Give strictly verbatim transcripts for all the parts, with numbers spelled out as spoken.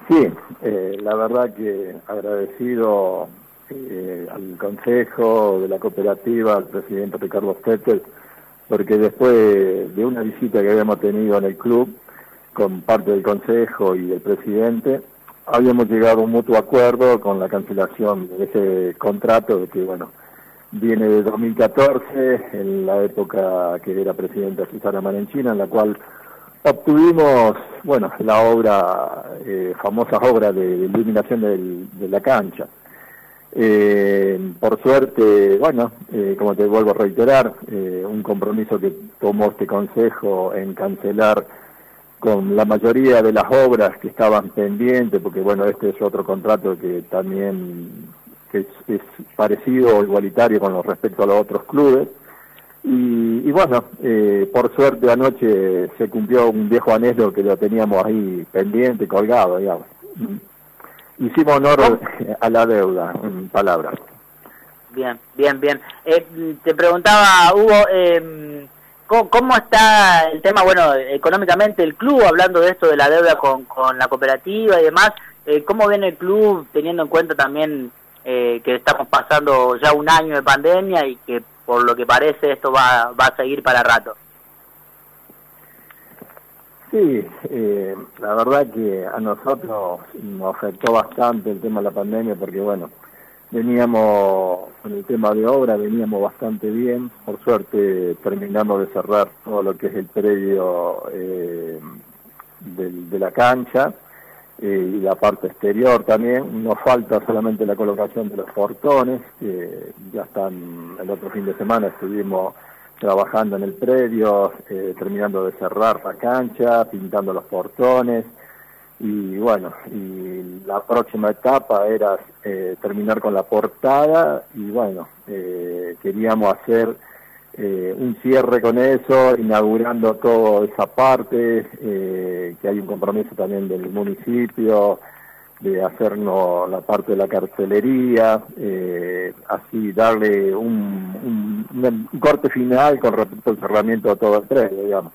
Sí, eh, la verdad que agradecido eh, al Consejo de la Cooperativa, al presidente Ricardo Stetter, porque después de una visita que habíamos tenido en el club con parte del Consejo y el presidente, habíamos llegado a un mutuo acuerdo con la cancelación de ese contrato que, bueno, viene de dos mil catorce, en la época que era presidenta Susana Marenchina, en la cual obtuvimos, bueno, la obra, eh, famosa obra de, de iluminación del, de la cancha. Eh, por suerte, bueno, eh, como te vuelvo a reiterar, eh, un compromiso que tomó este Consejo en cancelar con la mayoría de las obras que estaban pendientes, porque bueno, este es otro contrato que también que es, es parecido o igualitario con lo respecto a los otros clubes. Y, y bueno, eh, por suerte anoche se cumplió un viejo anhelo que lo teníamos ahí pendiente, colgado, digamos. Hicimos honor a la deuda, en palabras. Bien, bien, bien. Eh, te preguntaba, Hugo, eh, ¿cómo, ¿cómo está el tema, bueno, económicamente el club, hablando de esto de la deuda con, con la cooperativa y demás? Eh, ¿Cómo viene el club teniendo en cuenta también eh, que estamos pasando ya un año de pandemia y que por lo que parece esto va, va a seguir para rato? Sí, eh, la verdad que a nosotros nos afectó bastante el tema de la pandemia porque, bueno, veníamos con el tema de obra, veníamos bastante bien. Por suerte terminamos de cerrar todo lo que es el predio eh, de, de la cancha eh, y la parte exterior también. Nos falta solamente la colocación de los portones, que ya están, el otro fin de semana estuvimos trabajando en el predio, eh, terminando de cerrar la cancha, pintando los portones, y bueno, y la próxima etapa era eh, terminar con la portada, y bueno, eh, queríamos hacer eh, un cierre con eso, inaugurando toda esa parte, eh, que hay un compromiso también del municipio, de hacernos la parte de la cartelería, eh, así darle un, un, un corte final con respecto al cerramiento de todo el predio, digamos.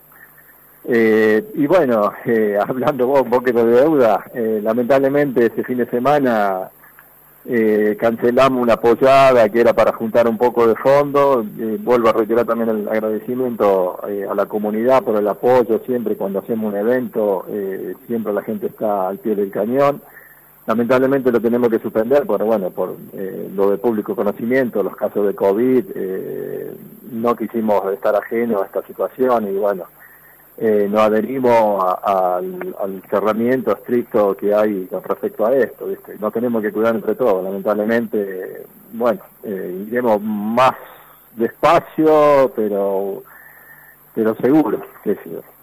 Eh, y bueno, eh, hablando vos un poquito de deuda, eh, lamentablemente ese fin de semana eh, cancelamos una apoyada que era para juntar un poco de fondo. Eh, vuelvo a reiterar también el agradecimiento eh, a la comunidad por el apoyo siempre cuando hacemos un evento, eh, siempre la gente está al pie del cañón. Lamentablemente lo tenemos que suspender, pero bueno, por eh, lo de público conocimiento, los casos de COVID, eh, no quisimos estar ajenos a esta situación y bueno, eh, nos adherimos a, a, al, al cerramiento estricto que hay con respecto a esto, ¿viste? Nos tenemos que cuidar entre todos, lamentablemente, bueno, eh, iremos más despacio, pero pero seguro, que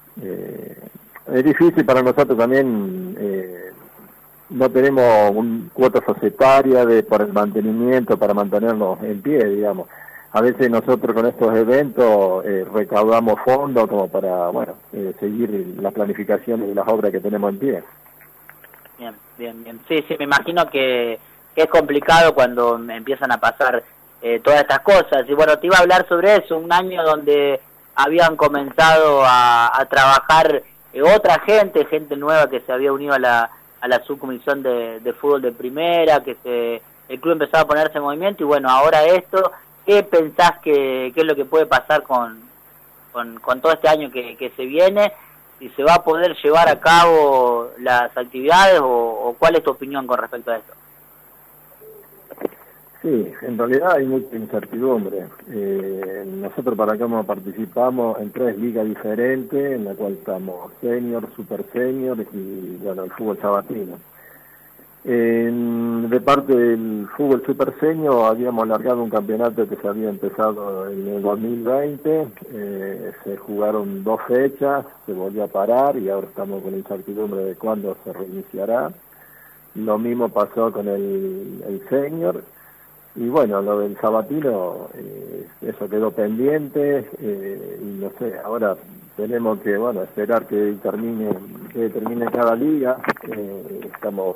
eh, es difícil para nosotros también. Eh, No tenemos un cuota societaria de, por el mantenimiento, para mantenernos en pie, digamos. A veces nosotros con estos eventos eh, recaudamos fondos como para, bueno, eh, seguir las planificaciones de las obras que tenemos en pie. Bien, bien, bien. Sí, sí, me imagino que, que es complicado cuando empiezan a pasar eh, todas estas cosas. Y bueno, te iba a hablar sobre eso, un año donde habían comenzado a, a trabajar eh, otra gente, gente nueva que se había unido a la a la subcomisión de, de fútbol de primera, que se, el club empezaba a ponerse en movimiento, y bueno, ahora esto, ¿qué pensás que, que es lo que puede pasar con, con, con todo este año que, que se viene? ¿Si se va a poder llevar a cabo las actividades o, o cuál es tu opinión con respecto a esto? Sí, en realidad hay mucha incertidumbre. Eh, nosotros para cómo participamos en tres ligas diferentes, en la cual estamos senior, super senior y bueno, el fútbol sabatino. En, de parte del fútbol super senior habíamos largado un campeonato que se había empezado en el dos mil veinte, eh, se jugaron dos fechas, se volvió a parar y ahora estamos con incertidumbre de cuándo se reiniciará. Lo mismo pasó con el, el senior. Y bueno, lo del sabatino, eh, eso quedó pendiente, eh, y no sé, ahora tenemos que, bueno, esperar que termine, que termine cada liga. Eh, estamos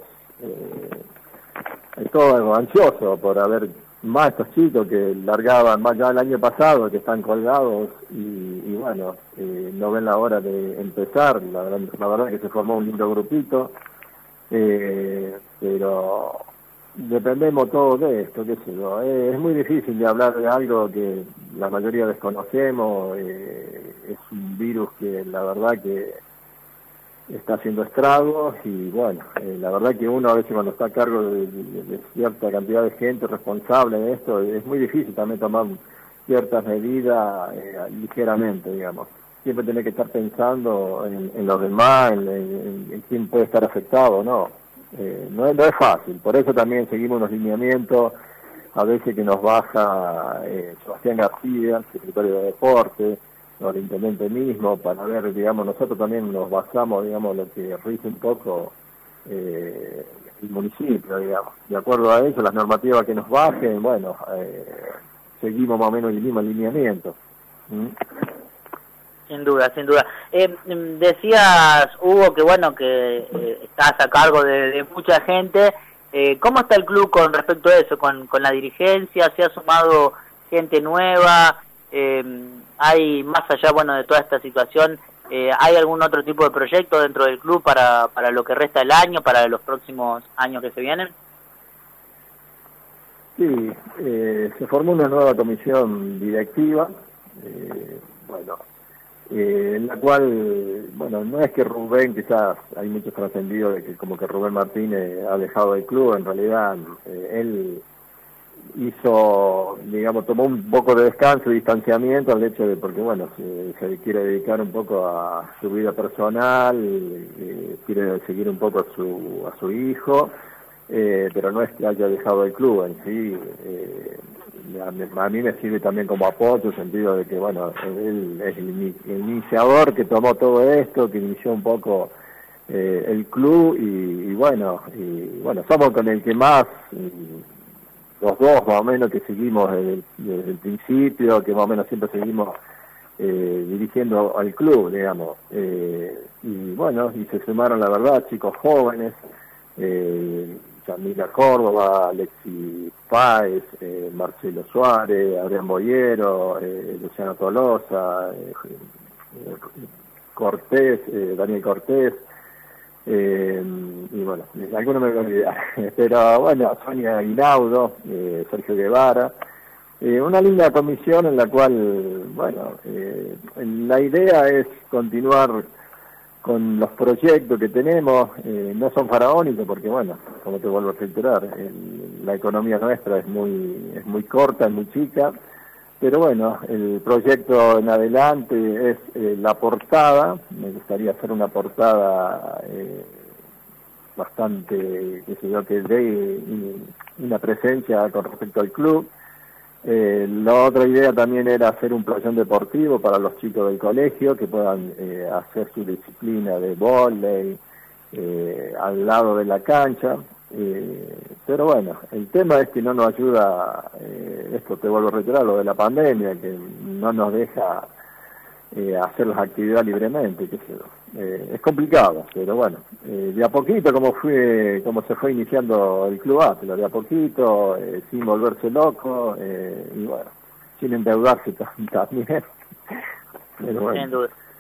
eh, todos ansiosos por haber más estos chicos que largaban más ya el año pasado, que están colgados, y, y bueno, eh, no ven la hora de empezar. La, la verdad es que se formó un lindo grupito. eh, pero dependemos todo de esto, qué sé yo. Eh, es muy difícil de hablar de algo que la mayoría desconocemos, eh, es un virus que la verdad que está haciendo estragos y bueno, eh, la verdad que uno a veces cuando está a cargo de, de, de cierta cantidad de gente responsable de esto, es muy difícil también tomar ciertas medidas eh, ligeramente, digamos. Siempre tiene que estar pensando en, en los demás, en, en, en quién puede estar afectado, ¿no? Eh, no, es, no es fácil, por eso también seguimos unos lineamientos, a veces que nos baja eh, Sebastián García, secretario de Deporte, o el intendente mismo, para ver, digamos, nosotros también nos basamos, digamos, lo que rige un poco eh, el municipio, digamos. De acuerdo a eso, las normativas que nos bajen, bueno, eh, seguimos más o menos el mismo alineamiento. ¿Mm? Sin duda, sin duda. Eh, decías, Hugo, que bueno, que eh, estás a cargo de, de mucha gente. Eh, ¿Cómo está el club con respecto a eso, con, con la dirigencia? ¿Se ha sumado gente nueva? Eh, ¿Hay, más allá, bueno, de toda esta situación, eh, hay algún otro tipo de proyecto dentro del club para, para lo que resta del año, para los próximos años que se vienen? Sí, eh, se formó una nueva comisión directiva, eh, bueno, eh, en la cual, bueno, no es que Rubén, quizás hay muchos trascendidos de que como que Rubén Martínez ha dejado el club, en realidad eh, él hizo, digamos, tomó un poco de descanso y distanciamiento al hecho de, porque bueno, se, se quiere dedicar un poco a su vida personal, eh, quiere seguir un poco a su, a su hijo, eh, pero no es que haya dejado el club en sí, eh, a, a mí me sirve también como apoyo, en el sentido de que, bueno, él es el, el iniciador que tomó todo esto, que inició un poco eh, el club y, y bueno, y bueno, somos con el que más... Y, los dos más o menos que seguimos desde el, desde el principio, que más o menos siempre seguimos eh, dirigiendo al club, digamos. Eh, y bueno, y se sumaron, la verdad, chicos jóvenes, eh, Yamila Córdoba, Alexis Páez, eh, Marcelo Suárez, Adrián Boyero, eh, Luciano Tolosa, eh, eh, Cortés, eh, Daniel Cortés, Eh, y bueno, algunos me voy a olvidar, pero bueno, Sonia Aguinaldo, eh, Sergio Guevara, eh, una linda comisión en la cual, bueno, eh, la idea es continuar con los proyectos que tenemos, eh, no son faraónicos porque bueno, como te vuelvo a reiterar, el, la economía nuestra es muy, es muy corta, es muy chica, pero bueno, el proyecto en adelante es eh, la portada, me gustaría hacer una portada eh, bastante, qué sé yo, que dé una presencia con respecto al club. Eh, la otra idea también era hacer un playón deportivo para los chicos del colegio, que puedan eh, hacer su disciplina de vóley eh, al lado de la cancha. Eh, pero bueno, el tema es que no nos ayuda, eh, esto te vuelvo a reiterar, lo de la pandemia, que no nos deja eh, hacer las actividades libremente, qué sé yo. Eh, es complicado, pero bueno, eh, de a poquito como fue, como se fue iniciando el Club Atlas, de a poquito, eh, sin volverse loco, eh, y bueno, sin endeudarse también. Pero bueno. Sin duda.